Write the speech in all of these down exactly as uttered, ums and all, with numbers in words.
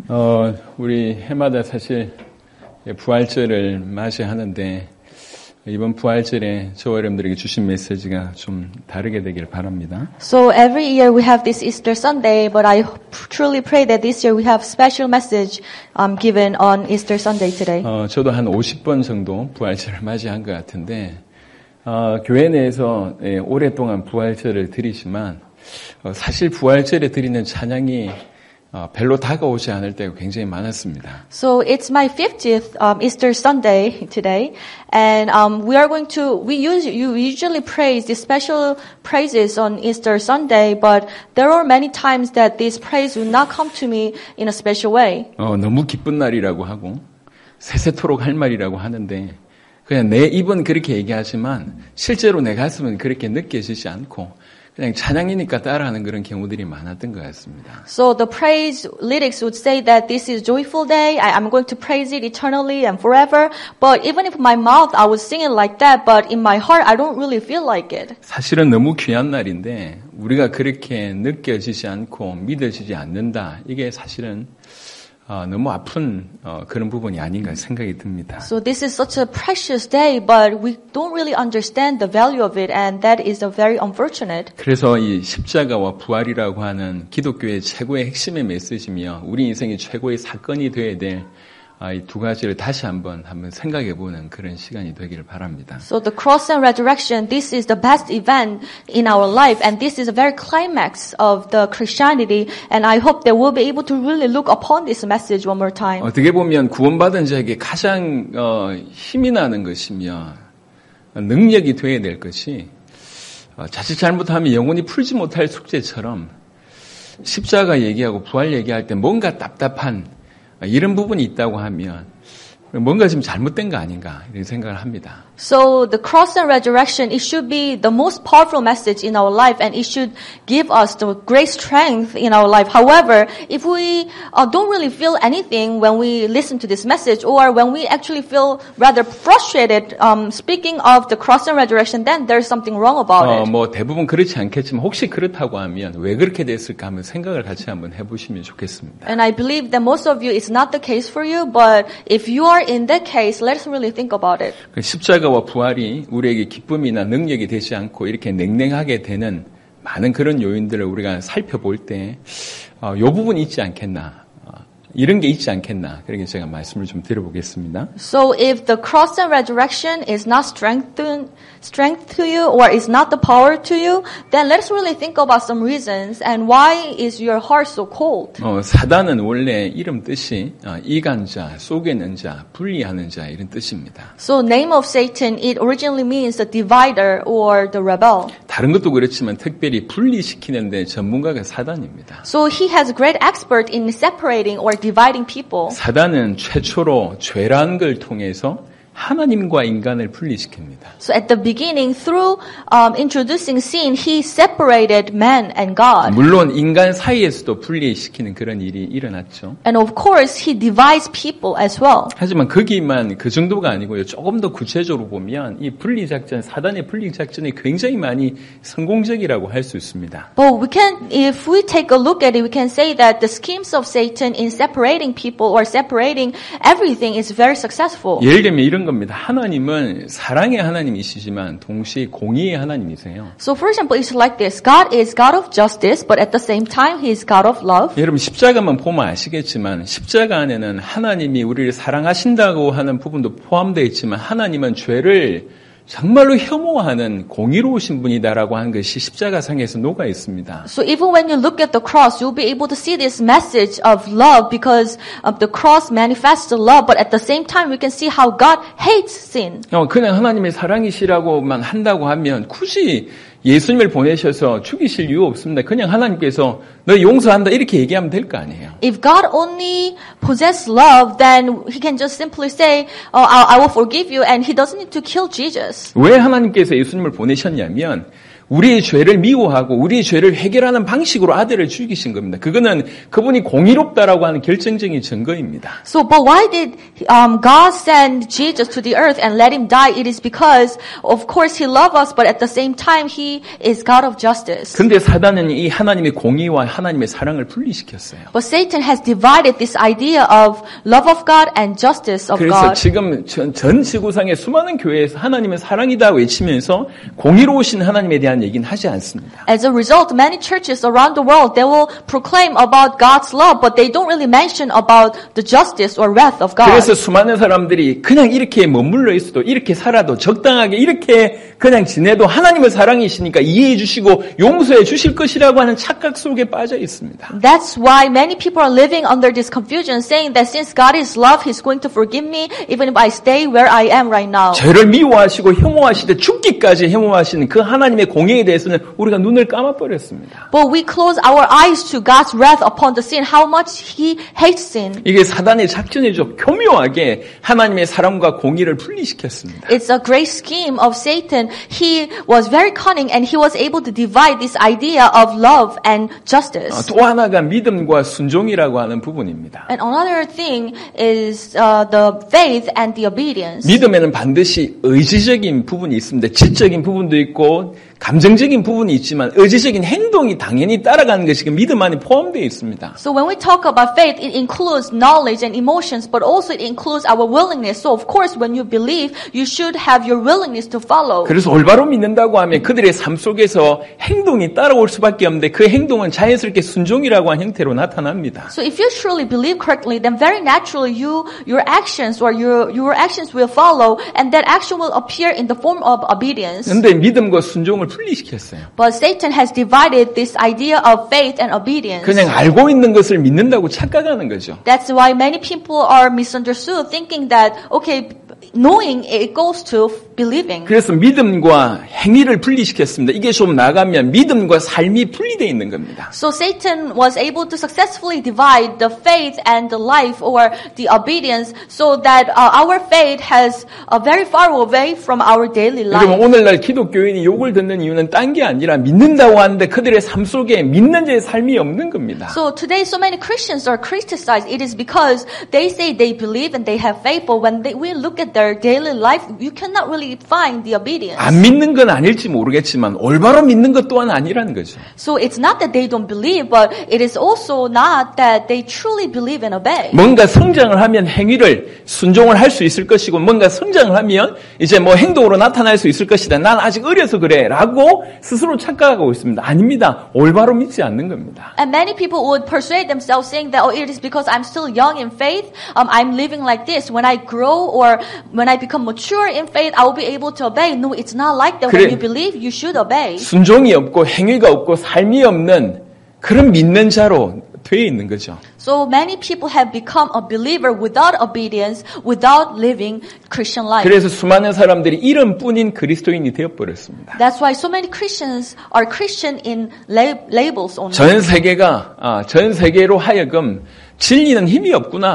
어, 우리 해마다 사실 부활절을 맞이하는데 이번 부활절에 저와 여러분들에게 주신 메시지가 좀 다르게 되기를 바랍니다. So every year we have this Easter Sunday, but I truly pray that this year we have special message um, given on Easter Sunday today. 어, 저도 한 오십 번 정도 부활절을 맞이한 것 같은데 어, 교회 내에서 예, 오랫동안 부활절을 드리지만 어, 사실 부활절에 드리는 찬양이 어, 별로 다가오지 않을 때가 굉장히 많았습니다. So it's my fiftieth um, Easter Sunday today, and um, we are going to we use you usually praise the special praises on Easter Sunday, but there are many times that this praise will not come to me in a special way. 어, 너무 기쁜 날이라고 하고 세세토록 할 말이라고 하는데 그냥 내 입은 그렇게 얘기하지만 실제로 내 가슴은 그렇게 느껴지지 않고. 그냥 찬양이니까 따라하는 그런 경우들이 많았던 것 같습니다. So the praise lyrics would say that this is joyful day. I, I'm going to praise it eternally and forever. But even if my mouth I would sing it like that, but in my heart I don't really feel like it. 사실은 너무 귀한 날인데 우리가 그렇게 느껴지지 않고 믿어지지 않는다. 이게 사실은 어, 너무 아픈 어, 그런 부분이 아닌가 생각이 듭니다. So this is such a precious day, but we don't really understand the value of it, and that is a very unfortunate. 그래서 이 십자가와 부활이라고 하는 기독교의 최고의 핵심의 메시지며 우리 인생의 최고의 사건이 되어야 될 이 두 가지를 다시 한번 한번 생각해보는 그런 시간이 되기를 바랍니다. So the cross and resurrection, this is the best event in our life, and this is a very climax of the Christianity, and I hope that we'll be able to really look upon this message one more time. 어떻게 보면 구원받은 자에게 가장 어, 힘이 나는 것이며 능력이 되어야 될 것이 어, 자칫 잘못하면 영원히 풀지 못할 숙제처럼 십자가 얘기하고 부활 얘기할 때 뭔가 답답한 이런 부분이 있다고 하면 뭔가 좀 잘못된 거 아닌가 이런 생각을 합니다. So the cross and resurrection, it should be the most powerful message in our life, and it should give us the great strength in our life. However, if we uh, don't really feel anything when we listen to this message, or when we actually feel rather frustrated um, speaking of the cross and resurrection, then there's something wrong about 어, it. 뭐 대부분 그렇지 않겠지만 혹시 그렇다고 하면 왜 그렇게 됐을까 하면 생각을 같이 한번 해보시면 좋겠습니다. And I believe that most of you, it's not the case for you, but if you are in that case, let's really think about it. 십자가와 부활이 우리에게 기쁨이나 능력이 되지 않고 이렇게 냉랭하게 되는 많은 그런 요인들을 우리가 살펴볼 때 어, 이 부분이 있지 않겠나, 어, 이런 게 있지 않겠나, 그렇게 제가 말씀을 좀 드려보겠습니다. So if the cross and resurrection is not strength to, strength to you, or is not the power to you, then let's really think about some reasons, and why is your heart so cold? 어, 사단은 원래 이름 뜻이 어, 이간자, 속이는 자, 분리하는 자 이런 뜻입니다. So name of Satan, it originally means the divider or the rebel. 다른 것도 그렇지만 특별히 분리시키는데 전문가가 사단입니다. So he has great expert in separating or dividing people. 사단은 최초로 죄라는 걸 통해서 하나님과 인간을 분리시킵니다. So at the beginning, through um, introducing sin, he separated man and God. 물론 인간 사이에서도 분리시키는 그런 일이 일어났죠. And of course, he divides people as well. 하지만 거기만 그 정도가 아니고요. 조금 더 구체적으로 보면 이 분리작전, 사단의 분리작전이 굉장히 많이 성공적이라고 할 수 있습니다. But we can, if we take a look at it, we can say that the schemes of Satan in separating people or separating everything is very successful. 예를 들면 이런 겁니다. 하나님은 사랑의 하나님이시지만 동시에 공의의 하나님이세요. So for example, it's like this. God is God of justice, but at the same time, He is God of love. 여러분 십자가만 보면 아시겠지만 십자가 안에는 하나님이 우리를 사랑하신다고 하는 부분도 포함되어 있지만 하나님은 죄를 정말로 혐오하는 공의로우신 분이다라고 하는 것이 십자가상에서 녹아 있습니다. So even when you look at the cross, you'll be able to see this message of love because of the cross manifests the love, but at the same time we can see how God hates sin. 어, 그냥 하나님의 사랑이시라고만 한다고 하면 굳이 예수님을 보내셔서 죽이실 이유 없습니다. 그냥 하나님께서 너 용서한다 이렇게 얘기하면 될 거 아니에요. If God only possessed love, then He can just simply say, oh, I will forgive you, and He doesn't need to kill Jesus. 왜 하나님께서 예수님을 보내셨냐면 우리의 죄를 미워하고 우리의 죄를 해결하는 방식으로 아들을 죽이신 겁니다. 그거는 그분이 공의롭다라고 하는 결정적인 증거입니다. So, but why did um, God send Jesus to the earth and let him die? It is because, of course, he loved us, but at the same time, he is God of justice. 근데 사단은 이 하나님의 공의와 하나님의 사랑을 분리시켰어요. But Satan has divided this idea of love of God and justice of 그래서 God. 지금 전, 전 지구상의 수많은 교회에서 하나님은 사랑이다 외치면서 공의로우신 하나님에 대한 얘기는 하지 않습니다. As a result, many churches around the world, they will proclaim about God's love, but they don't really mention about the justice or wrath of God. 그래서 수많은 사람들이 그냥 이렇게 머물러 있어도 이렇게 살아도 적당하게 이렇게 그냥 지내도 하나님의 사랑이시니까 이해해 주시고 용서해 주실 것이라고 하는 착각 속에 빠져 있습니다. That's why many people are living under this confusion, saying that since God is love, He's going to forgive me even if I stay where I am right now. 죄를 미워하시고 혐오하시되 죽기까지 혐오하시는 그 하나님의 공의에 대해서는 우리가 눈을 감아버렸습니다. But we close our eyes to God's wrath upon the sin, how much He hates sin. 이게 사단의 작전이죠. 교묘하게 하나님의 사랑과 공의를 분리시켰습니다. It's a great scheme of Satan. He was very cunning and he was able to divide this idea of love and justice. 또 하나가 믿음과 순종이라고 하는 부분입니다. And another thing is uh, the faith and the obedience. 믿음에는 반드시 의지적인 부분이 있습니다. 지적인 부분도 있고 감정적인 부분이 있지만 의지적인 행동이 당연히 따라가는 것이 그 믿음 안에 포함되어 있습니다. So when we talk about faith, it includes knowledge and emotions, but also it includes our willingness. So of course, when you believe, you should have your willingness to follow. 그래서 올바로 믿는다고 하면 그들의 삶 속에서 행동이 따라올 수밖에 없는데 그 행동은 자연스럽게 순종이라고 하는 형태로 나타납니다. So if you truly believe correctly, then very naturally you, your actions or your, your actions will follow, and that action will appear in the form of obedience. 그런데 믿음과 순종을 분리시켰어요. But Satan has divided this idea of faith and obedience. 그냥 알고 있는 것을 믿는다고 착각하는 거죠. That's why many people are misunderstood, thinking that, okay, knowing it goes to believing. 그래서 믿음과 행위를 분리시켰습니다. 이게 좀 나가면 믿음과 삶이 분리되어 있는 겁니다. So Satan was able to successfully divide the faith and the life or the obedience so that uh, our faith has uh, very far away from our daily life. 여러분 오늘날 기독교인이 욕을 듣는 이유는 딴 게 아니라 믿는다고 하는데 그들의 삶 속에 믿는 자의 삶이 없는 겁니다. So today so many Christians are criticized. It is because they say they believe and they have faith, but when they, we look at their daily life, you cannot really find the obedience. 안 믿는 건 아닐지 모르겠지만 올바로 믿는 것 또한 아니라는 거죠. So it's not that they don't believe, but it is also not that they truly believe and obey. 뭔가 성장을 하면 행위를 순종을 할 수 있을 것이고 뭔가 성장을 하면 이제 뭐 행동으로 나타날 수 있을 것이다. 난 아직 어려서 그래 라고 스스로 착각하고 있습니다. 아닙니다. 올바로 믿지 않는 겁니다. And many people would persuade themselves saying that, oh, it is because I'm still young in faith, um, I'm living like this. When I grow or when I become mature in faith, I will be able to obey. No, it's not like that. 그래, when you believe, you should obey. 순종이 없고 행위가 없고 삶이 없는 그런 믿는 자로 되어 있는 거죠. So many people have become a believer without obedience, without living Christian life. 그래서 수많은 사람들이 이름뿐인 그리스도인이 되어버렸습니다. That's why so many Christians are Christian in lab- labels only. 전 세계가 아, 전 세계로 하여금 진리는 힘이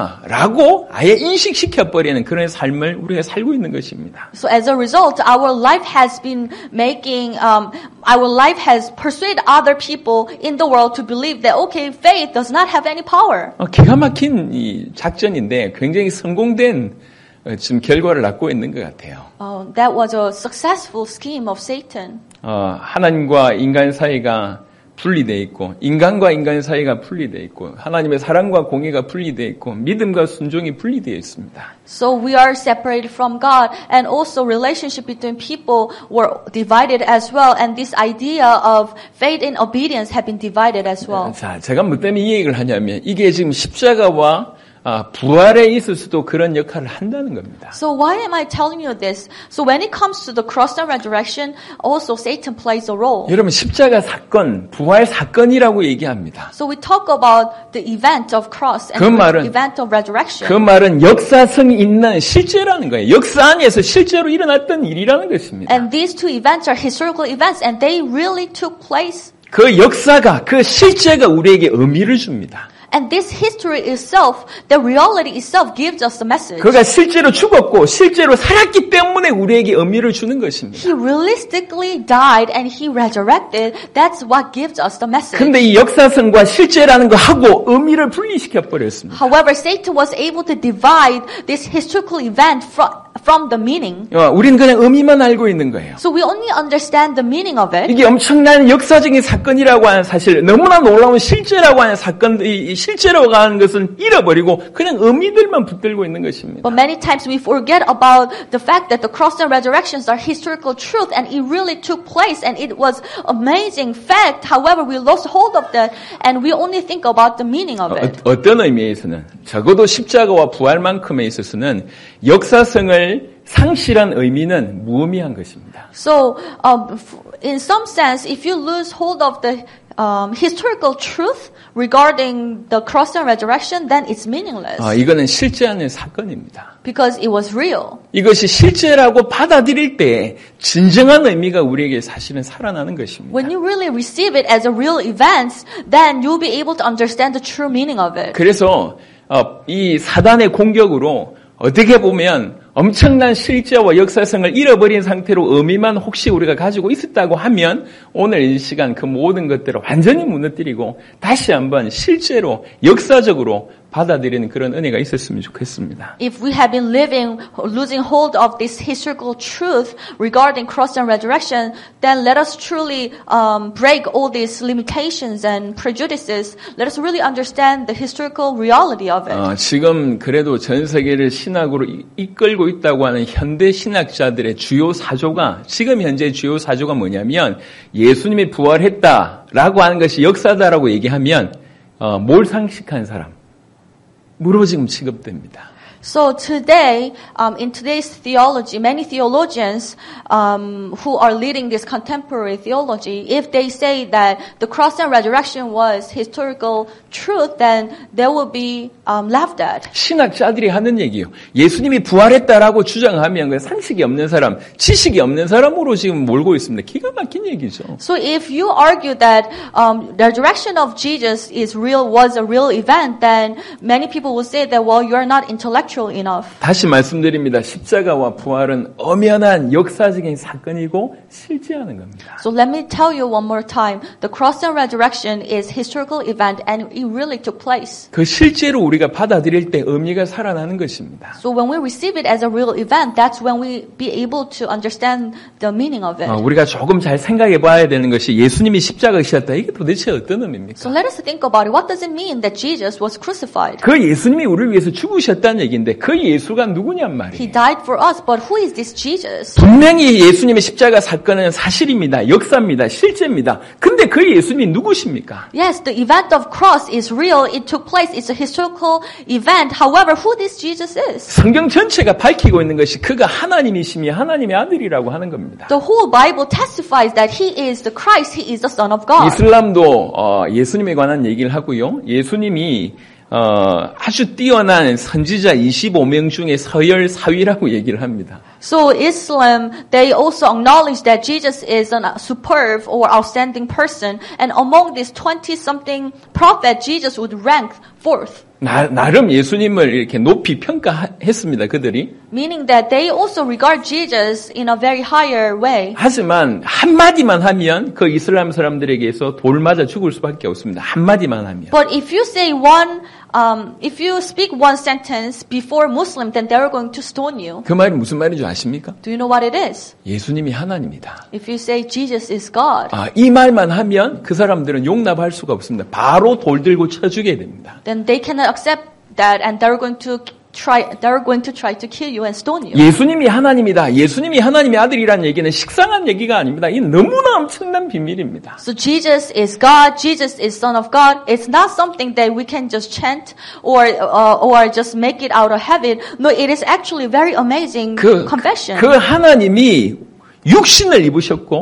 없구나라고 아예 인식시켜버리는 그런 삶을 우리가 살고 있는 것입니다. So as a result, our life has been making, um, our life has persuaded other people in the world to believe that, okay, faith does not have any power. 어, 기가 막힌 이 작전인데 굉장히 성공된 어, 지금 결과를 낳고 있는 것 같아요. Uh, that was a successful scheme of Satan. 어, 하나님과 인간 사이가 분리되어 있고 인간과 인간 사이가 분리되어 있고 하나님의 사랑과 공의가 분리되어 있고 믿음과 순종이 분리되어 있습니다. So we are separated from God, and also relationship between people were divided as well, and this idea of faith and obedience have been divided as well. 자, 제가 뭐 때문에 이 얘기를 하냐면 이게 지금 십자가와 아, 부활에 있어서도 그런 역할을 한다는 겁니다. So why am I telling you this? So when it comes to the cross and resurrection, also Satan plays a role. 여러분 십자가 사건, 부활 사건이라고 얘기합니다. So we talk about the event of cross and 그 말은, the event of resurrection. 그 말은 역사성이 있는 실제라는 거예요. 역사 안에서 실제로 일어났던 일이라는 것입니다. And these two events are historical events, and they really took place. 그 역사가, 그 실제가 우리에게 의미를 줍니다. And this history itself, the reality itself gives us the message. 그가 실제로 죽었고 실제로 살았기 때문에 우리에게 의미를 주는 것입니다. He realistically died and he resurrected. That's what gives us the message. 근데 이 역사성과 실제라는 거 하고 의미를 분리시켜 버렸습니다. However, Satan was able to divide this historical event from, from the meaning. 우리는 그냥 의미만 알고 있는 거예요. So we only understand the meaning of it. 이게 엄청난 역사적인 사건이라고 하는 사실, 너무나 놀라운 실제라고 하는 사건, 이 실제라고 하는 것은 잃어버리고 그냥 의미들만 붙들고 있는 것입니다. But many times we forget about the fact that the cross and resurrections are historical truth and it really took place and it was amazing fact. However, we lost hold of that and we only think about the meaning of it. 어, 어떤 의미에서는 적어도 십자가와 부활만큼에 있어서는 역사성을 상실한 의미는 무의미한 것입니다. So, um, in some sense, if you lose hold of the um, historical truth regarding the cross and resurrection, then it's meaningless. 아, 이거는 실제하는 사건입니다. Because it was real. 이것이 실제라고 받아들일 때 진정한 의미가 우리에게 사실은 살아나는 것입니다. When you really receive it as a real event, then you'll be able to understand the true meaning of it. 그래서 어, 이 사단의 공격으로 어떻게 보면 엄청난 실제와 역사성을 잃어버린 상태로 의미만 혹시 우리가 가지고 있었다고 하면 오늘 이 시간 그 모든 것들을 완전히 무너뜨리고 다시 한번 실제로 역사적으로 받아들이는 그런 은혜가 있었으면 좋겠습니다. If we have been living, losing hold of this historical truth regarding cross and resurrection, then let us truly um, break all these limitations and prejudices. Let us really understand the historical reality of it. 어, 지금 그래도 전 세계를 신학으로 이, 이끌고 있다고 하는 현대 신학자들의 주요 사조가 지금 현재 주요 사조가 뭐냐면 예수님이 부활했다라고 하는 것이 역사다라고 얘기하면 어, 몰상식한 사람 무로 지금 취급됩니다. So today, um, in today's theology, many theologians um, who are leading this contemporary theology, if they say that the cross and resurrection was historical truth, then they will be um, laughed at. 신학자들이 하는 얘기예요. 예수님이 부활했다라고 주장하면 상식이 없는 사람, 지식이 없는 사람으로 지금 몰고 있습니다. 기가 막힌 얘기죠. So if you argue that um, the resurrection of Jesus is real, was a real event, then many people will say that, well, you're not intellectual. Enough. 다시 말씀드립니다. 십자가와 부활은 엄연한 역사적인 사건이고 실제하는 겁니다. So let me tell you one more time. The cross and resurrection is historical event and it really took place. 그 실제로 우리가 받아들일 때 의미가 살아나는 것입니다. So when we receive it as a real event, that's when we be able to understand the meaning of it. 어, 우리가 조금 잘 생각해 봐야 되는 것이 예수님이 십자가에 지셨다. 이게 도대체 어떤 의미입니까? So let us think about it. What does it mean that Jesus was crucified? 그 예수님이 우리를 위해서 죽으셨다는 얘기인데 그 예수가 누구냔 말이에요. He died for us, but who is this Jesus? 분명히 예수님의 십자가 사건은 사실입니다. 역사입니다. 실제입니다. 근데 그 예수님이 누구십니까? Yes, the event of cross is real. It took place. It's a historical event. However, who this Jesus is? 성경 전체가 밝히고 있는 것이 그가 하나님이시며 하나님의 아들이라고 하는 겁니다. The whole Bible testifies that He is the Christ. He is the Son of God. 이슬람도 어, 예수님에 관한 얘기를 하고요. 예수님이 어, 아주 뛰어난 선지자 이십오 명 중에 서열 사 위라고 얘기를 합니다. So Islam, they also acknowledge that Jesus is a superb or outstanding person, and among these twenty-something prophets, Jesus would rank fourth. 나, 나름 예수님을 이렇게 높이 평가했습니다. 그들이. Meaning that they also regard Jesus in a very higher way. 하지만 한마디만 하면 그 이슬람 사람들에게서 돌 맞아 죽을 수밖에 없습니다. 한마디만 하면. But if you say one, um, if you speak one sentence before Muslim, then they're going to stone you. 그 말이 무슨 말인 줄 아십니까? Do you know what it is? 예수님이 하나님이다. If you say Jesus is God. 아, 이 말만 하면 그 사람들은 용납할 수가 없습니다. 바로 돌 들고 쳐주게 됩니다. Then they cannot accept that and they're going to try, they're going to try to kill you and stone you. 예수님이 하나님이다. 예수님이 하나님의 아들이라는 얘기는 식상한 얘기가 아닙니다. 이 너무나 엄청난 비밀입니다. So Jesus is God, Jesus is Son of God. It's not something that we can just chant or uh, or just make it out of habit. No, it is actually very amazing 그, confession. 그 하나님이 육신을 입으셨고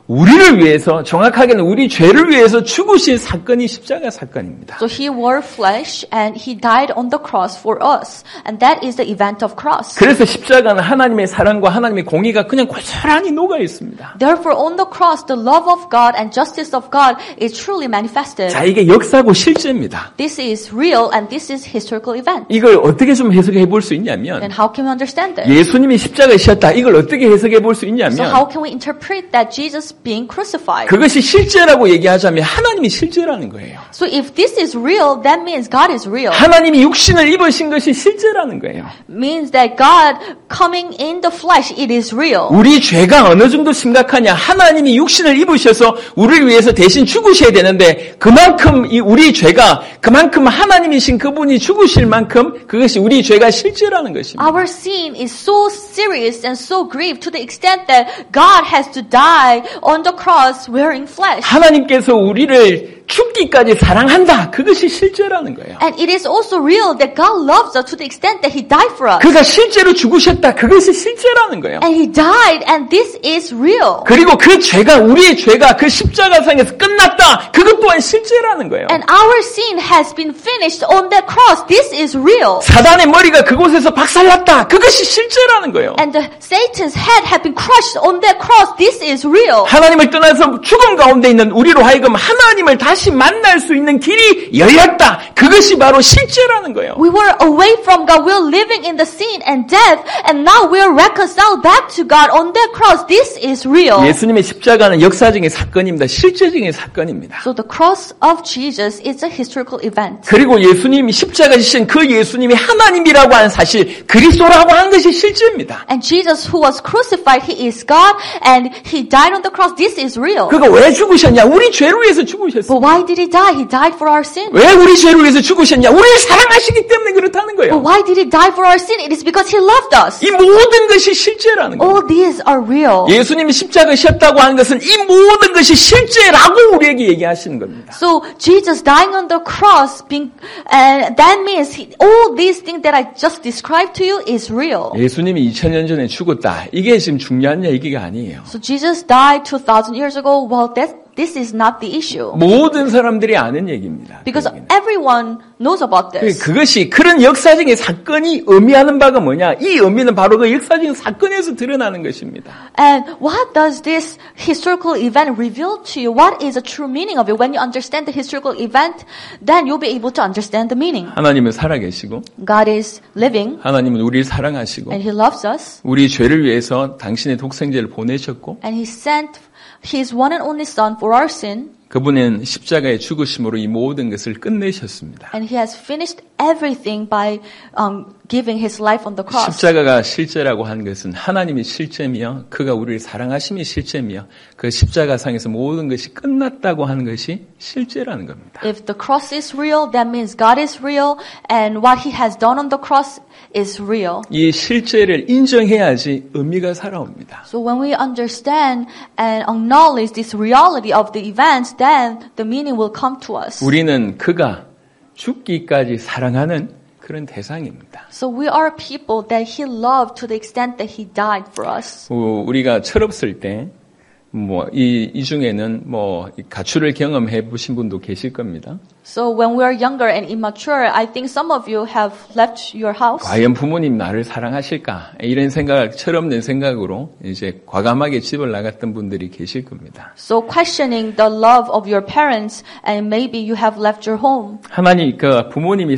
우리를 위해서, 정확하게는 우리 죄를 위해서 죽으신 사건이 십자가 사건입니다. So he wore flesh and he died on the cross for us. And that is the event of cross. 그래서 십자가는 하나님의 사랑과 하나님의 공의가 그냥 고스란히 녹아 있습니다. Therefore on the cross the love of God and justice of God is truly manifested. 자, 이게 역사고 실제입니다. This is real and this is historical event. 이걸 어떻게 좀 해석해 볼 수 있냐면 And how can we understand this? 예수님이 십자가에 지셨다. 이걸 어떻게 해석해 볼 수 So 있냐면 how can we interpret that Jesus being crucified? 그것이 실제라고 얘기하자면 하나님이 실제라는 거예요. So if this is real, that means God is real. 하나님이 육신을 입으신 것이 실제라는 거예요. Means that God coming in the flesh, it is real. 우리 죄가 어느 정도 심각하냐? 하나님이 육신을 입으셔서 우리를 위해서 대신 죽으셔야 되는데 그만큼 이 우리 죄가 그만큼 하나님이신 그분이 죽으실 만큼 그것이 우리 죄가 실제라는 것입니다. Our sin is so serious and so grave to the extent that God has to die on the cross wearing flesh. 하나님께서 우리를 죽기까지 사랑한다. 그것이 실제라는 거예요. And it is also real that God loves us to the extent that He died for us. 그가 실제로 죽으셨다. 그것이 실제라는 거예요. And He died and this is real. 그리고 그 죄가 우리의 죄가 그 십자가상에서 끝났다. 그것 또한 실제라는 거예요. And our sin has been finished on that cross. This is real. 사단의 머리가 그곳에서 박살났다. 그것이 실제라는 거예요. And the, Satan's head had been crushed on that cross. This is real. 하나님을 떠나서 죽음 가운데 있는 우리로 하여금 하나님을 다시 만날 수 있는 길이 열렸다. 그것이 바로 실제라는 거예요. We were away from God. We were living in the sin and death. And now we are reconciled back to God on that cross. This is real. 예수님의 십자가는 역사적인 사건입니다. 실제적인 사건입니다. So the cross of Jesus is a historical event. 그리고 예수님이 십자가 지신 그 예수님이 하나님이라고 하는 사실, 그리스도라고 하는 것이 실제입니다. And Jesus who was crucified, He is God and He died on the cross. This is real. 그가 왜 죽으셨냐? 우리 죄를 위해서 죽으셨어요. But why did He die? He died for our sin. 왜 우리 죄를 위해서 죽으셨냐? 우리를 사랑하시기 때문에 그렇다는 거예요. But why did He die for our sin? It is because He loved us. 이 모든 것이 실제라는 거예요. All these are real. 예수님이 십자가에 지셨다고 하는 것은 이 모든 것이 실제라고 우리에게 얘기하시는 겁니다. So Jesus dying on the cross, being, and that means he, all these things that I just described to you is real. 예수님이 이천 년 전에 죽었다. 이게 지금 중요한 얘기가 아니에요. So Jesus died two thousand years ago. Well, that this is not the issue. 모든 사람들이 아는 얘기입니다. Because everyone knows about this. 그것이 그런 역사적인 사건이 의미하는 바가 뭐냐? 이 의미는 바로 그 역사적인 사건에서 드러나는 것입니다. And what does this historical event reveal to you? What is the true meaning of it? When you understand the historical event, then you'll be able to understand the meaning. 하나님은 살아계시고 God is living 하나님은 우리를 사랑하시고 and He loves us. 우리 죄를 위해서 당신의 독생자를 보내셨고 And He sent His one and only Son for our sin. 그분은 십자가의 죽으심으로 이 모든 것을 끝내셨습니다. And He has finished everything by um, giving His life on the cross. 십자가가 실제라고 하는 것은 하나님이 실제며 그가 우리를 사랑하심이 실제며 그 십자가상에서 모든 것이 끝났다고 하는 것이 실제라는 겁니다. If the cross is real, that means God is real and what He has done on the cross is real. 이 실제를 인정해야지 의미가 살아옵니다. So when we understand and acknowledge this reality of the events, then the meaning will come to us. 우리는 그가 죽기까지 사랑하는 그런 대상입니다. So we are people that He loved to the extent that He died for us. 우리가 철없을 때 뭐 이 이 중에는 뭐 가출을 경험해 보신 분도 계실 겁니다. So when we are younger and immature, I think some of you have left your house. 과연 부모님 나를 사랑하실까? 이런 생각, 철없는 생각으로 이제 과감하게 집을 나갔던 분들이 계실 겁니다. So questioning the love of your parents and maybe you have left your home. 하나님, 그 부모님이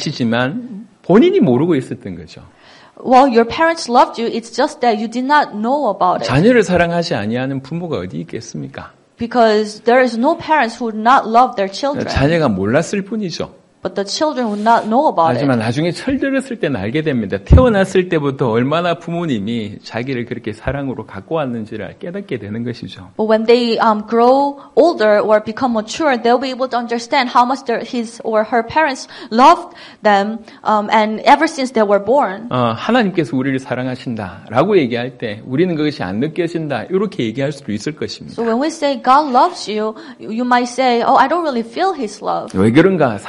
사랑하시지만 본인이 모르고 있었던 거죠. Well, your parents loved you. It's just that you did not know about it. 자녀를 사랑하지 아니하는 부모가 어디 있겠습니까? Because there is no parents who would not love their children. 자녀가 몰랐을 뿐이죠. But the children would not know about 하지만 it. 나중에 철들었을 때는 알게 됩니다. 태어났을 때부터 얼마나 부모님이 자기를 그렇게 사랑으로 갖고 왔는지를 깨닫게 되는 것이죠. But when they um, grow older or become mature, they'll be able to understand how much their, his or her parents loved them, um, and ever since they were born. 어, 하나님께서 우리를 사랑하신다라고 얘기할 때 우리는 그것이 안 느껴진다 이렇게 얘기할 수도 있을 것입니다. So when we say God loves you, you might say, "Oh, I don't really feel His love." 왜 그런가? 사단이 공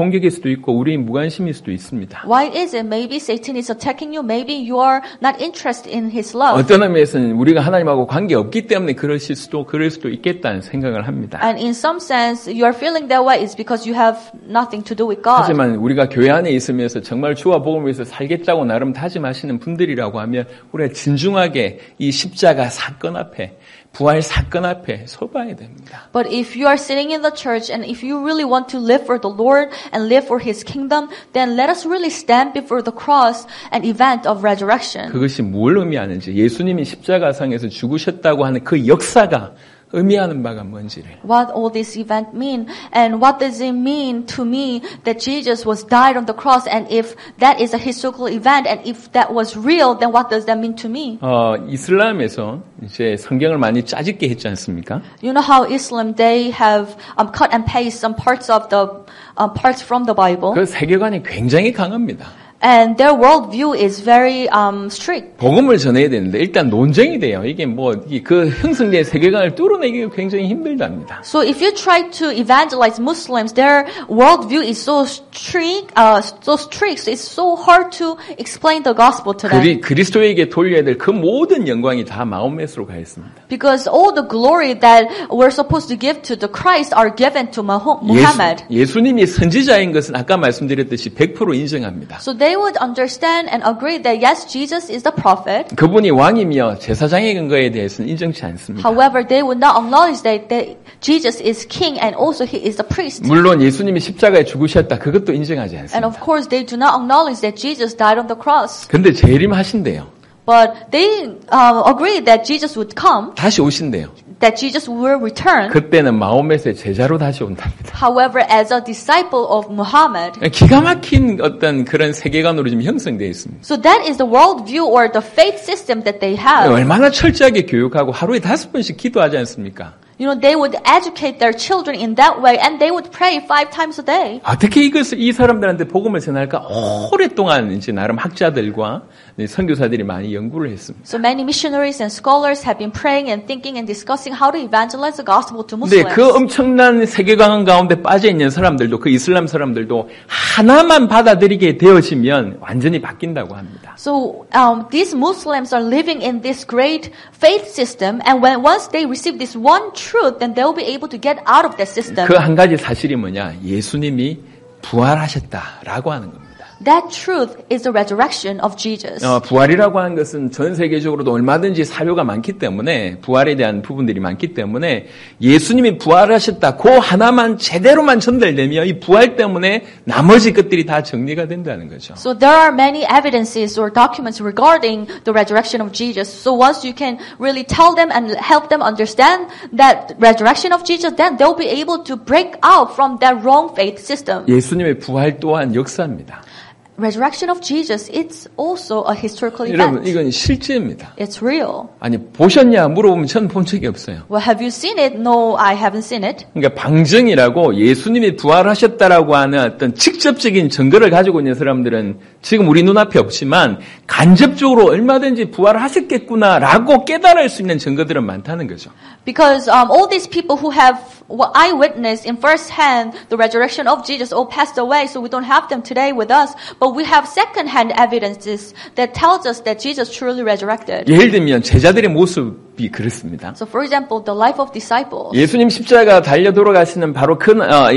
공격일 수도 있고 우리의 무관심일 수도 있습니다. Why is it? Maybe Satan is attacking you. Maybe you are not interested in his love. 어떤 의미에서는 우리가 하나님하고 관계 없기 때문에 그러실 수도 그럴 수도 있겠다는 생각을 합니다. And in some sense, you are feeling that way is because you have nothing to do with God. 하지만 우리가 교회 안에 있으면서 정말 주와 복음을 위해서 살겠다고 나름 다짐하시는 분들이라고 하면 우리가 진중하게 이 십자가 사건 앞에 부활 사건 앞에 서봐야 됩니다. But if you are sitting in the church and if you really want to live for the Lord and live for His kingdom, then let us really stand before the cross and event of resurrection. 그것이 뭘 의미하는지 예수님이 십자가상에서 죽으셨다고 하는 그 역사가 의미하는 바가 뭔지를. What all this event mean and what does it mean to me that Jesus was died on the cross and if that is a historical event and if that was real then what does that mean to me? 어, 이슬람에서 이제 성경을 많이 짜집게 했지 않습니까? You know how Islam they have um, cut and paste some parts of the um, parts from the Bible. 그 세계관이 굉장히 강합니다. And their worldview is very um, strict. 복음을 전해야 되는데 일단 논쟁이 돼요. 이게 뭐 그 형성된 세계관을 뚫어내기가 굉장히 힘들답니다. So if you try to evangelize Muslims, their worldview is so strict, uh, so strict. So it's so hard to explain the gospel to them. 그리, 그리스도에게 돌려야 될 그 모든 영광이 다 마호멧으로 가 있습니다. Because all the glory that we're supposed to give to the Christ are given to Muhammad. 예수, 예수님이 선지자인 것은 아까 말씀드렸듯이 백 퍼센트 인정합니다. So they would understand and agree that yes, Jesus is the prophet. 그분이 왕이며 제사장의 근거에 대해서는 인정치 않습니다. However, they would not acknowledge that, that Jesus is king and also he is the priest. 물론 예수님이 십자가에 죽으셨다. 그것도 인정하지 않습니다. And of course, they do not acknowledge that Jesus died on the cross. 근데 재림하신대요. But they uh, agree that Jesus would come. 다시 오신대요. That Jesus will return. 그때는 마호멧의 제자로 다시 온답니다. However, as a disciple of Muhammad. 기가 막힌 어떤 그런 세계관으로 지금 형성되어 있습니다. So that is the worldview or the faith system that they have. 얼마나 철저하게 교육하고 하루에 다섯 번씩 기도하지 않습니까? You know, they would educate their children in that way and they would pray five times a day. 어떻게 이것을 이 사람들한테 복음을 전할까? 오랫동안 이제 나름 학자들과 선교사들이 많이 연구를 했습니다. So many missionaries and scholars have been praying and thinking and discussing how to evangelize the gospel to 근데 Muslims. 그 엄청난 세계관 가운데 빠져 있는 사람들도 그 이슬람 사람들도 하나만 받아들이게 되어지면 완전히 바뀐다고 합니다. So um, these Muslims are living in this great faith system, and when once they receive this one truth, then they will be able to get out of that system. 그 한 가지 사실이 뭐냐? 예수님이 부활하셨다라고 하는 겁니다. That truth is the resurrection of Jesus. 어, 부활이라고 하는 것은 전 세계적으로도 얼마든지 사료가 많기 때문에 부활에 대한 부분들이 많기 때문에 예수님이 부활하셨다. 그 하나만 제대로만 전달되면 이 부활 때문에 나머지 것들이 다 정리가 된다는 거죠. So there are many evidences or documents regarding the resurrection of Jesus. So once you can really tell them and help them understand that resurrection of Jesus, then they'll be able to break out from that wrong faith system. 예수님의 부활 또한 역사입니다. Resurrection of Jesus, it's also a historical 여러분, event. 이건 실제입니다. It's real. 아니, 보셨냐 물어보면 전 본 적이 없어요. Well, have you seen it? No, I haven't seen it. 그러니까 방증이라고 예수님이 부활하셨다라고 하는 어떤 직접적인 증거를 가지고 있는 사람들은 지금 우리 눈앞에 없지만 간접적으로 얼마든지 부활하셨겠구나라고 깨달을 수 있는 증거들은 많다는 거죠. Because um, all these people who have eyewitnessed in first hand the resurrection of Jesus all passed away, so we don't have them today with us. But we have second-hand evidences that tells us that Jesus truly resurrected. 예를 들면 제자들의 모습이 그렇습니다. So, for example, the life of disciples. 예수님 십자가 달려 돌아가시는 바로 그 어,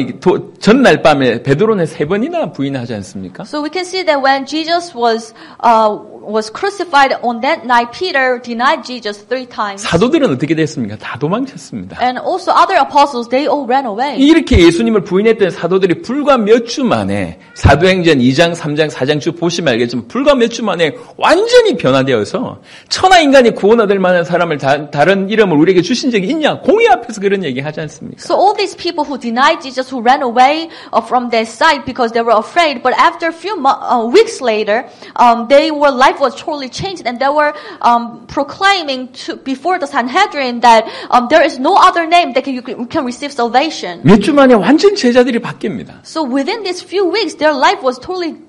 전날 밤에 베드로는 세 번이나 부인하지 않습니까? So we can see that when Jesus was uh, was crucified on that night, Peter denied Jesus three times. 사도들은 어떻게 됐습니까? 다 도망쳤습니다. And also other apostles, they all ran away. 이렇게 예수님을 부인했던 사도들이 불과 몇 주 만에 사도행전 이 장, 삼 장, 사 장 쭉 보시면 알겠지만 불과 몇 주 만에 완전히 변화되어서 천하 인간이 구원 얻을 만한 사람을 다, 다른 이름을 우리에게 주신 적이 있냐? 공의 앞에서 그런 얘기 하지 않습니까? So all these people who denied Jesus, who ran away uh, from their sight because they were afraid, but after a few mo- uh, weeks later, um, they were life was totally changed, and they were um, proclaiming to, before the Sanhedrin that um, there is no other name that can, you can, can receive salvation. 몇 주 만에 완전 제자들이 바뀝니다. So within these few weeks, their life was totally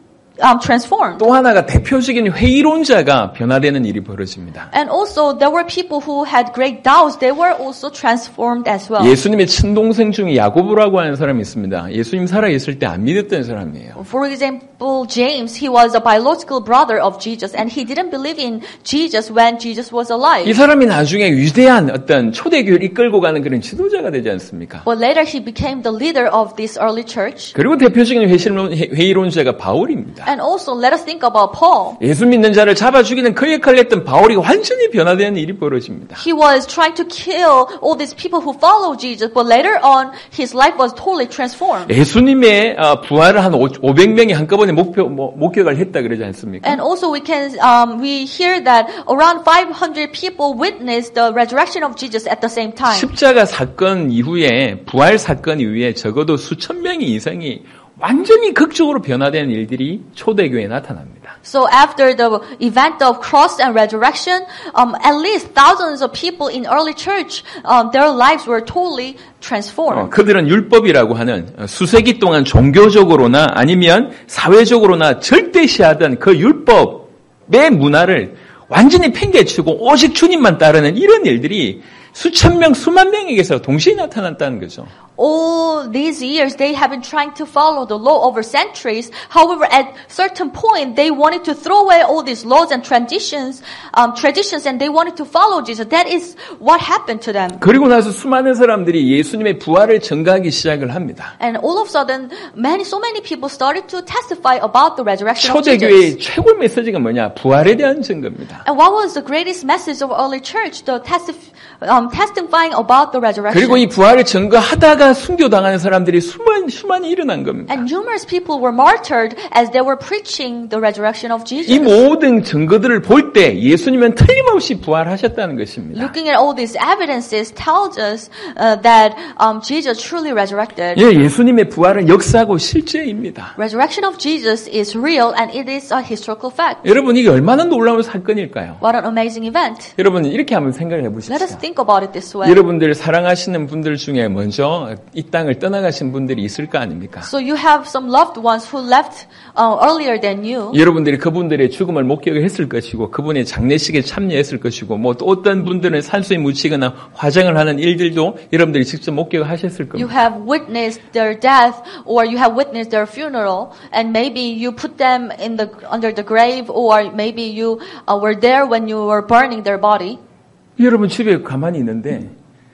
um, transformed. 또 하나가 대표적인 회의론자가 변화되는 일이 벌어집니다. And also there were people who had great doubts. They were also transformed as well. 예수님의 친동생 중에 야고보라고 하는 사람이 있습니다. 예수님 살아있을 때 안 믿었던 사람이에요. For example, James, he was a biological brother of Jesus and he didn't believe in Jesus when Jesus was alive. 이 사람이 나중에 위대한 어떤 초대교회를 이끌고 가는 그런 지도자가 되지 않습니까? But later he became the leader of this early church. 그리고 대표적인 회의론, 회의론자가 바울입니다. And also let us think about Paul. 예수 믿는 자를 잡아 죽이는 그 역할을 했던 바울이 완전히 변화되는 일이 벌어집니다. He was trying to kill all these people who follow Jesus, but later on his life was totally transformed. 예수님의 부활을 한 오백 명이 한꺼번에 목표, 목격을 했다 그러지 않습니까? And also we can um, we hear that around five hundred people witnessed the resurrection of Jesus at the same time. 십자가 사건 이후에 부활 사건 이후에 적어도 수천 명이 이상이 완전히 극적으로 변화되는 일들이 초대교회에 나타납니다. So after the event of cross and resurrection, um, at least thousands of people in early church, um, their lives were totally transformed. 어, 그들은 율법이라고 하는 수세기 동안 종교적으로나 아니면 사회적으로나 절대시하던 그 율법의 문화를 완전히 팽개치고 오직 주님만 따르는 이런 일들이 수천 명, 수만 명에게서 동시에 나타났다는 거죠. All these years, they have been trying to follow the law over centuries. However, at certain point, they wanted to throw away all these laws and traditions, um, traditions, and they wanted to follow Jesus. That is what happened to them. 그리고 나서 수많은 사람들이 예수님의 부활을 증거하기 시작을 합니다. And all of a sudden, many, so many people started to testify about the resurrection of 초대교회의 Jesus. 최고 메시지가 뭐냐? 부활에 대한 증거입니다. And what was the greatest message of early church? The testif- um, testifying about the resurrection. 그리고 이 부활을 증거하다가 순교당하는 사람들이 수만, 수만이 일어난 겁니다. And numerous people were martyred as they were preaching the resurrection of Jesus. 이 모든 증거들을 볼 때 예수님은 틀림없이 부활하셨다는 것입니다. Looking at all these evidences tells us uh, that um, Jesus truly resurrected. 예, 예수님의 부활은 역사고 실제입니다. Resurrection of Jesus is real and it is a historical fact. 여러분 이게 얼마나 놀라운 사건일까요? What an amazing event. 여러분 이렇게 한번 생각을 Let us 해보십시오. think about it this way. 여러분들 사랑하시는 분들 중에 먼저 이 땅을 떠나가신 분들이 있을 거 아닙니까? So you have some loved ones who left uh, earlier than you. 여러분들이 그분들의 죽음을 목격을 했을 것이고 그분의 장례식에 참여했을 것이고 뭐 또 어떤 분들은 산소에 묻히거나 화장을 하는 일들도 여러분들이 직접 목격을 하셨을 You 겁니다. have witnessed their death or you have witnessed their funeral and maybe you put them in the under the grave or maybe you uh, were there when you were burning their body. 여러분 집에 가만히 있는데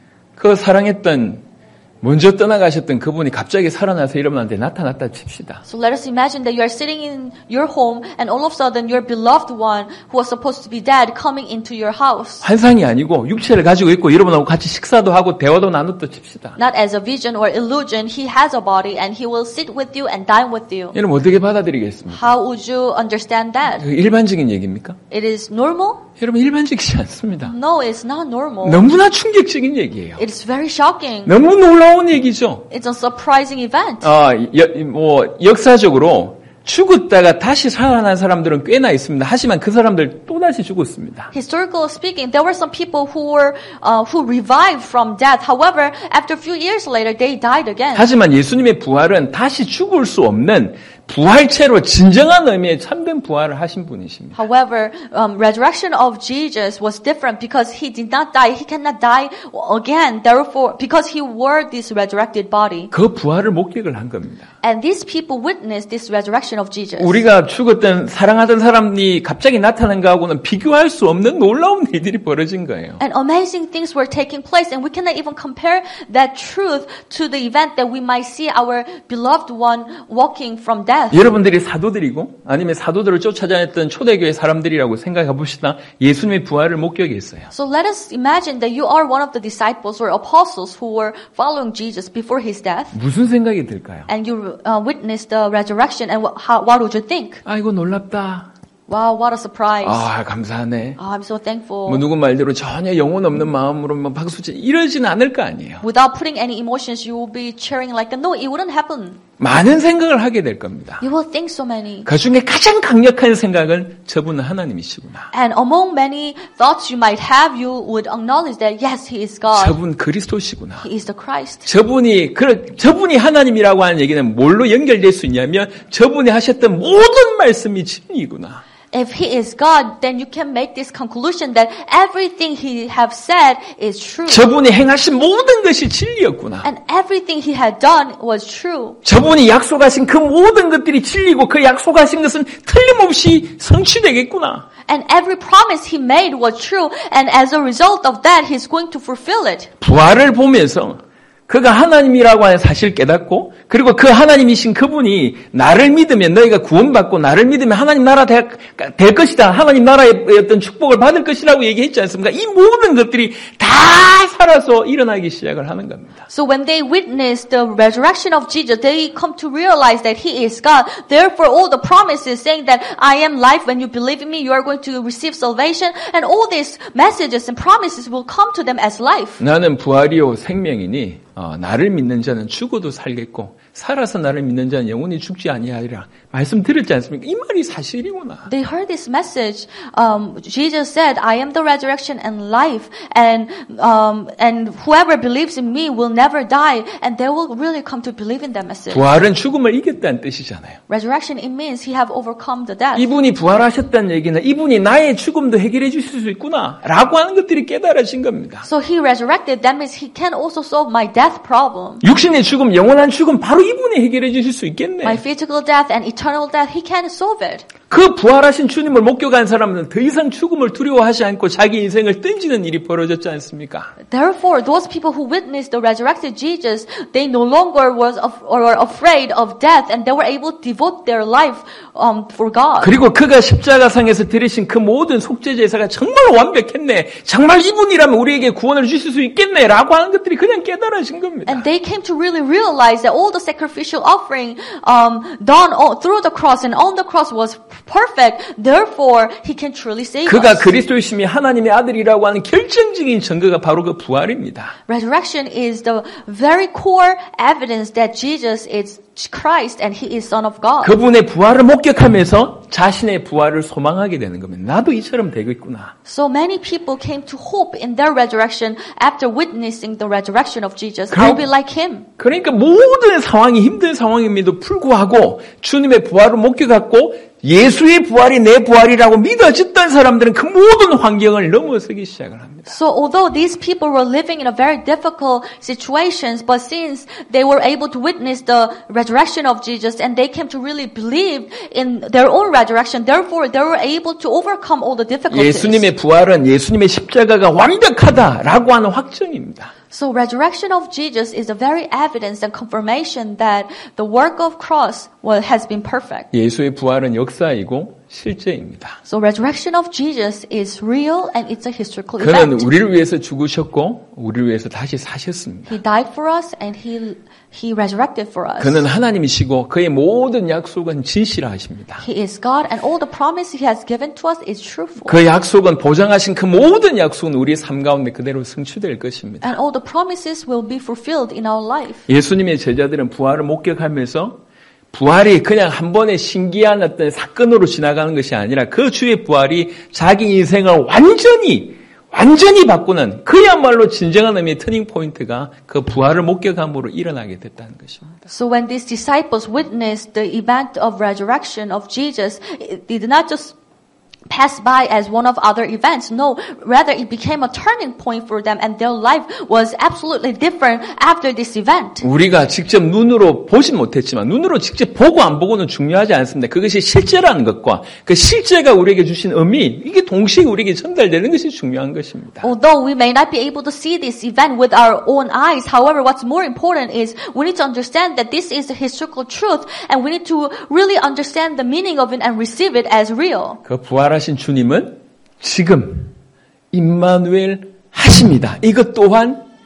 그 사랑했던 먼저 떠나가셨던 그분이 갑자기 살아나서 여러분한테 나타났다 칩시다. So let us imagine that you are sitting in your home and all of a sudden your beloved one who was supposed to be dead coming into your house. 환상이 아니고 육체를 가지고 있고 여러분하고 같이 식사도 하고 대화도 나눴다 칩시다. Not as a vision or illusion. He has a body and he will sit with you and dine with you. 여러분 어떻게 받아들이겠습니까? How would you understand that? 그 일반적인 얘기입니까? It is normal? 여러분 일반적이지 않습니다. No, it's not normal. 너무나 충격적인 얘기예요. It's very shocking. 너무 놀라운 얘기죠. It's a surprising event. 아, 여, 뭐 역사적으로 죽었다가 다시 살아난 사람들은 꽤나 있습니다. 하지만 그 사람들 또다시 죽었습니다. Historical speaking, there were some people who were uh, who revived from death. However, after a few years later, they died again. 하지만 예수님의 부활은 다시 죽을 수 없는 부활체로 진정한 의미의 참된 부활을 하신 분이십니다. However, um, resurrection of Jesus was different because he did not die. He cannot die again. Therefore, because he wore this resurrected body. 그 부활을 목격을 한 겁니다. And these people witnessed this resurrection of Jesus. 우리가 죽었던 사랑하던 사람이 갑자기 나타난 거하고는 비교할 수 없는 놀라운 일들이 벌어진 거예요. And amazing things were taking place, and we cannot even compare that truth to the event that we might see our beloved one walking from death. 여러분들이 사도들이고 아니면 사도들을 쫓아다녔던 초대교회 사람들이라고 생각해 봅시다. 예수님의 부활을 목격했어요. So let us imagine that you are one of the disciples or apostles who were following Jesus before his death. 무슨 생각이 들까요? And you uh, witnessed the resurrection, and what, how, what would you think? 아이고 놀랍다. Wow, what a surprise. 아, 감사하네. Oh, I'm so thankful. 뭐 누구 말대로 전혀 영혼 없는 마음으로 뭐 박수치 이러진 않을 거 아니에요. Without putting any emotions, you will be cheering like, no, it wouldn't happen. 많은 생각을 하게 될 겁니다. You will think so many. 그 중에 가장 강력한 생각은 저분은 하나님이시구나. And among many thoughts you might have, you would acknowledge that, yes, he is God. 저분 그리스도시구나. He is the Christ. 저분이 그 저분이 하나님이라고 하는 얘기는 뭘로 연결될 수 있냐면 저분이 하셨던 모든 말씀이 진리구나. If he is God, then you can make this conclusion that everything he have said is true. 저분이 행하신 모든 것이 진리였구나. And everything he had done was true. 저분이 약속하신 그 모든 것들이 진리고 그 약속하신 것은 틀림없이 성취되겠구나. And every promise he made was true. And as a result of that, he's going to fulfill it. 부활을 보면서 그가 하나님이라고 하는 사실을 깨닫고 그리고 그 하나님이신 그분이 나를 믿으면 너희가 구원받고 나를 믿으면 하나님 나라 될, 될 것이다. 하나님 나라의 어떤 축복을 받을 것이라고 얘기했지 않습니까? 이 모든 것들이 다 살아서 일어나기 시작을 하는 겁니다. So when they witness the resurrection of Jesus, they come to realize that he is God. Therefore, all the promises saying that I am life, when you believe in me, you are going to receive salvation. And all these messages and promises will come to them as life. 나는 부활이요 생명이니 어, 나를 믿는 자는 죽어도 살겠고 살아서 나를 믿는 자는 영원히 죽지 아니하리라 말씀 들었지 않습니까? 이 말이 사실이구나. They heard this message. Um, Jesus said, I am the resurrection and life, and um, and whoever believes in me will never die, and they will really come to believe in that message. 부활은 죽음을 이겼다는 뜻이잖아요. Resurrection, it means he have overcome the death. 이분이 부활하셨다는 얘기는 이분이 나의 죽음도 해결해 주실 수 있구나 라고 하는 것들이 깨달아진 겁니다. So he resurrected, that means he can also solve my death problem. 육신의 죽음, 영원한 죽음 바로 이분이 해결해 주실 수 있겠네. My physical death and eternal death, he can solve it. 그 부활하신 주님을 목격한 사람은 더 이상 죽음을 두려워하지 않고 자기 인생을 던지는 일이 벌어졌지 않습니까? Therefore, those people who witnessed the resurrected Jesus, they no longer was af- or were afraid of death, and they were able to devote their life um, for God. 그리고 그가 십자가상에서 드리신 그 모든 속죄 제사가 정말 완벽했네. 정말 이분이라면 우리에게 구원을 주실 수 있겠네라고 하는 것들이 그냥 깨달아진 겁니다. And they came to really realize that all the sacrificial offering um, done all, through the cross and on the cross was perfect. Therefore, he can truly save 그가 us. 그리스도이심이 하나님의 아들이라고 하는 결정적인 증거가 바로 그 부활입니다. Resurrection is the very core evidence that Jesus is Christ and he is Son of God. 그분의 부활을 목격하면서 자신의 부활을 소망하게 되는 겁니다. 나도 이처럼 되겠구나. So many people came to hope in their resurrection after witnessing the resurrection of Jesus. 그럼- I'll be like him. 그러니까 모든 상황이 힘든 상황임에도 불구하고 주님의 부활을 목격하고 예수의 부활이 내 부활이라고 믿어졌던 사람들은 그 모든 환경을 넘어서기 시작을 합니다. So although these people were living in a very difficult situations, but since they were able to witness the resurrection of Jesus and they came to really believe in their own resurrection, therefore they were able to overcome all the difficulties. 예수님의 부활은 예수님의 십자가가 완벽하다라고 하는 확정입니다. So resurrection of Jesus is a very evidence and confirmation that the work of cross well, has been perfect. 예수의 부활은 역사이고 실제입니다. So resurrection of Jesus is real and it's a historical 그는 event. 우리를 위해서 죽으셨고 우리를 위해서 다시 사셨습니다. He died for us and he he resurrected for us. 그는 하나님이시고 그의 모든 약속은 진실하십니다. He is God and all the promise he has given to us is truthful. 그 약속은 보장하신 그 모든 약속은 우리의 삶 가운데 그대로 성취될 것입니다. And all the promises will be fulfilled in our life. 예수님의 제자들은 부활을 목격하면서 부활이 그냥 한 번의 신기한 어떤 사건으로 지나가는 것이 아니라 그 주의 부활이 자기 인생을 완전히 완전히 바꾸는 그야말로 진정한 의미의 터닝 포인트가 그 부활을 목격함으로 일어나게 됐다는 것입니다. So when these disciples witnessed the event of resurrection of Jesus, it did not just pass by as one of other events. No, rather it became a turning point for them and their life was absolutely different after this event. 우리가 직접 눈으로 보진 못했지만 눈으로 직접 보고 안 보고는 중요하지 않습니다. 그것이 실제라는 것과 그 실제가 우리에게 주신 의미 이게 동시에 우리에게 전달되는 것이 중요한 것입니다. Although we may not be able to see this event with our own eyes, however, what's more important is we need to understand that this is a historical truth and we need to really understand the meaning of it and receive it as real. 그 부활하신 주님은 지금 임마누엘 하십니다. 이것 또한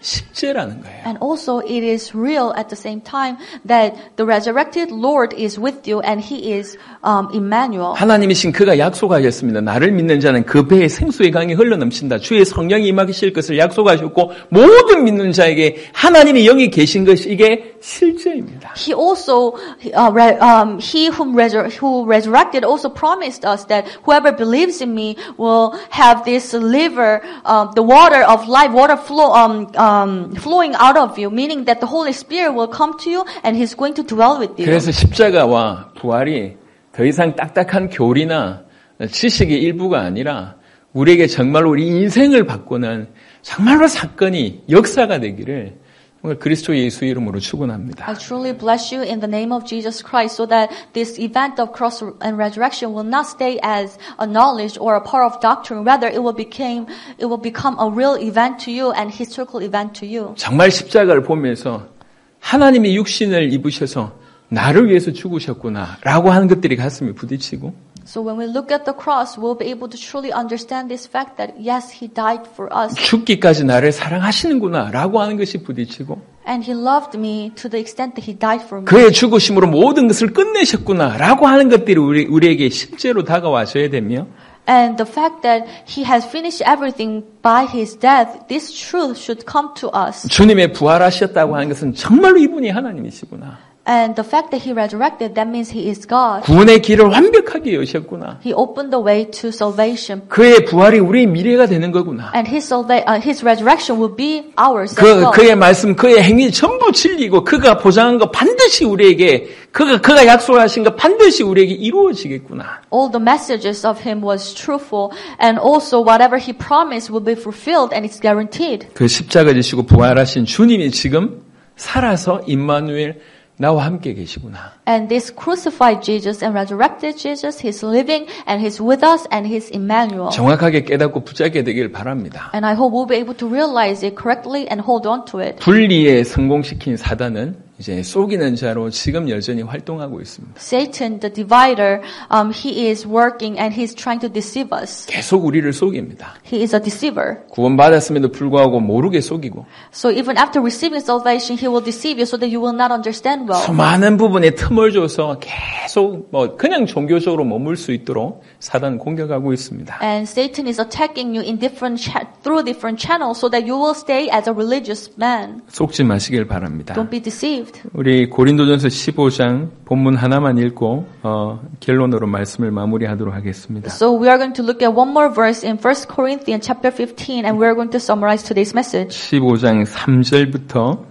십제라는 거예요. And also it is real at the same time that the resurrected Lord is with you and He is um, Emmanuel. 하나님이신 그가 약속하셨습니다. 나를 믿는 자는 그 배에 생수의 강이 흘러넘친다. 주의 성령이 임하실 것을 약속하셨고 모든 믿는 자에게 하나님의 영이 계신 것이 이게 실제입니다. He also, uh, re, um, He whom resur- who resurrected also promised us that whoever believes in me will have this liver, um, the water of life, water flow, um, um, flowing out of you, meaning that the Holy Spirit will come to you and He's going to dwell with you. 그래서 십자가와 부활이 더 이상 딱딱한 교리나 지식의 일부가 아니라 우리에게 정말로 우리 인생을 바꾸는 정말로 사건이 역사가 되기를 오늘 그리스도 예수 이름으로 축원합니다. I truly bless you in the name of Jesus Christ so that this event of cross and resurrection will not stay as a knowledge or a part of doctrine. Rather, it will become, it will become a real event to you and historical event to you. 정말 십자가를 보면서 하나님이 육신을 입으셔서 나를 위해서 죽으셨구나라고 하는 것들이 가슴에 부딪히고 So when we look at the cross, we'll be able to truly understand this fact that yes, He died for us. 죽기까지 나를 사랑하시는구나라고 하는 것이 부딪히고 And He loved me to the extent that He died for me. 그의 죽으심으로 모든 것을 끝내셨구나라고 하는 것들이 우리, 우리에게 실제로 다가와줘야 되며 And the fact that He has finished everything by His death, this truth should come to us. 주님의 부활하셨다고 하는 것은 정말로 이분이 하나님이시구나. And the fact that He resurrected, that means He is God. 구원의 길을 완벽하게 여셨구나. He opened the way to salvation. 그의 부활이 우리의 미래가 되는 거구나. And His salva- uh, His resurrection will be ours as 그, well. 그의 말씀, 그의 행위 전부 진리고 그가 보장한 거 반드시 우리에게 그가, 그가 약속하신 거 반드시 우리에게 이루어지겠구나. All the messages of Him was truthful and also whatever He promised will be fulfilled and it's guaranteed. 그 십자가 지시고 부활하신 주님이 지금 살아서 임마누엘 나와 함께 계시구나. And this crucified Jesus and resurrected Jesus, He's living and He's with us and He's Emmanuel. 정확하게 깨닫고 붙잡게 되길 바랍니다. And I hope we'll be able to realize it correctly and hold on to it. 분리에 성공시킨 사단은 이제 속이는 자로 지금 여전히 활동하고 있습니다. Satan, the divider, um, he is working and he's trying to deceive us. 계속 우리를 속입니다. He is a deceiver. 구원받았음에도 불구하고 모르게 속이고 So even after receiving salvation, he will deceive you so that you will not understand well. 수많은 부분에 틈을 줘서 계속 뭐 그냥 종교적으로 머물 수 있도록 사단은 공격하고 있습니다. And Satan is attacking you in different cha- through different channels so that you will stay as a religious man. 속지 마시길 바랍니다. Don't be deceived. 우리 고린도전서 십오 장 본문 하나만 읽고 어, 결론으로 말씀을 마무리하도록 하겠습니다. So we are going to look at one more verse in First Corinthians chapter fifteen and we are going to summarize today's message. 십오 장 삼 절부터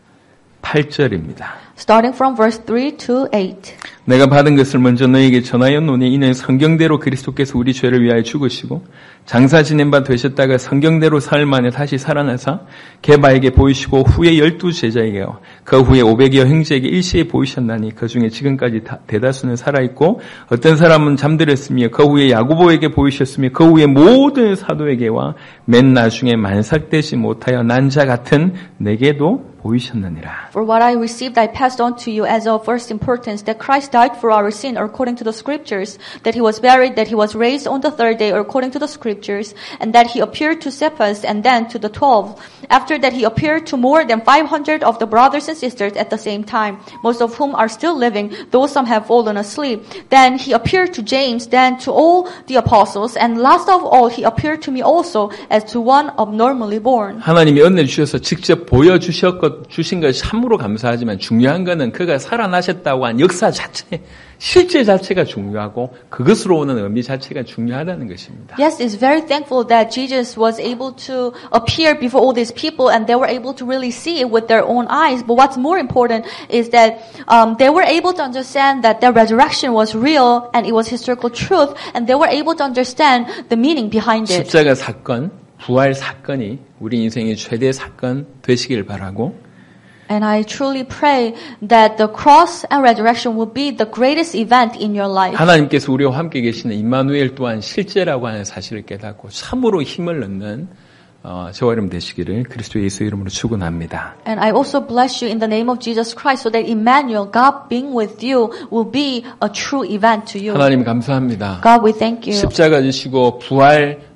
팔 절입니다. Starting from verse three to eight. 내가 받은 것을 먼저 너에게 전하였노니 이는 성경대로 그리스도께서 우리 죄를 위하여 죽으시고 장사 지낸 바 되셨다가 성경대로 사흘 만에 다시 살아나사 게바에게 보이시고 후에 열두 제자에게요 그 후에 오백여 형제에게 일시에 보이셨나니 그 중에 지금까지 다, 대다수는 살아있고 어떤 사람은 잠들었으며 그 후에 야고보에게 보이셨으며 그 후에 모든 사도에게와 맨 나중에 만삭되지 못하여 난 자 같은 내게도 보이셨느니라. For what I received I passed on to you as of first importance that Christ died for our sin according to the scriptures, that He was buried, that He was raised on the third day according to the scriptures, and that He appeared to Cephas and then to the twelve. After that He appeared to more than five hundred of the brothers and sisters at the same time, most of whom are still living, though some have fallen asleep. Then He appeared to James, then to all the apostles, and last of all He appeared to me also as to one abnormally born. 하나님이 은혜 주셔서 직접 보여주셨 주신 것이 참으로 감사하지만 중요한 것은 그가 살아나셨다고 한 역사 자체, 실제 자체가 중요하고 그것으로 오는 의미 자체가 중요하다는 것입니다. Yes, it's very thankful that Jesus was able to appear before all these people and they were able to really see it with their own eyes. But what's more important is that um, they were able to understand that their resurrection was real and it was historical truth, and they were able to understand the meaning behind it. 십자가 사건, 부활 사건이 우리 인생의 최대 사건 되시길 바라고 And I truly pray that the cross and resurrection will be the greatest event in your life. 하나님께서 우리와 함께 계시는 임마누엘 또한 실제라고 하는 사실을 깨닫고 참으로 힘을 얻는 어, 저와 여러분 되시기를 그리스도 예수 이름으로 축원합니다. And I also bless you in the name of Jesus Christ so that Emmanuel, God being with you, will be a true event to you. 하나님 감사합니다. God, we thank you. 십자가 지시고 부활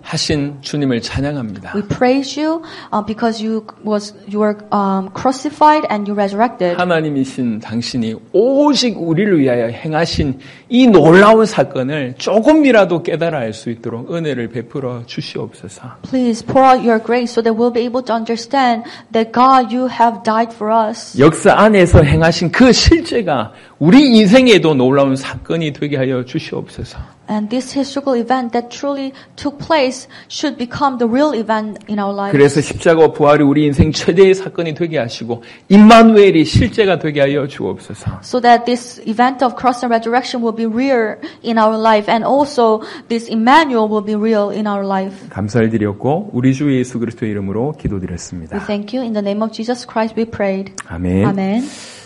하신 주님을 찬양합니다. We praise you uh, because you was you were um, crucified and you resurrected. 하나님이신 당신이 오직 우리를 위하여 행하신 이 놀라운 사건을 조금이라도 깨달아 알 수 있도록 은혜를 베풀어 주시옵소서. Please pour out your grace so that we'll be able to understand that God, you have died for us. 역사 안에서 행하신 그 실제가 우리 인생에도 놀라운 사건이 되게 하여 주시옵소서. And this historical event that truly took place should become the real event in our lives. 그래서 십자가와 부활이 우리 인생 최대의 사건이 되게 하시고 임마누엘이 실제가 되게 하여 주옵소서. So that this event of cross and resurrection will be real in our life, and also this Emmanuel will be real in our life. 감사를 드렸고 우리 주 예수 그리스도의 이름으로 기도드렸습니다. We thank you. In the name of Jesus Christ we prayed. 아멘. Amen.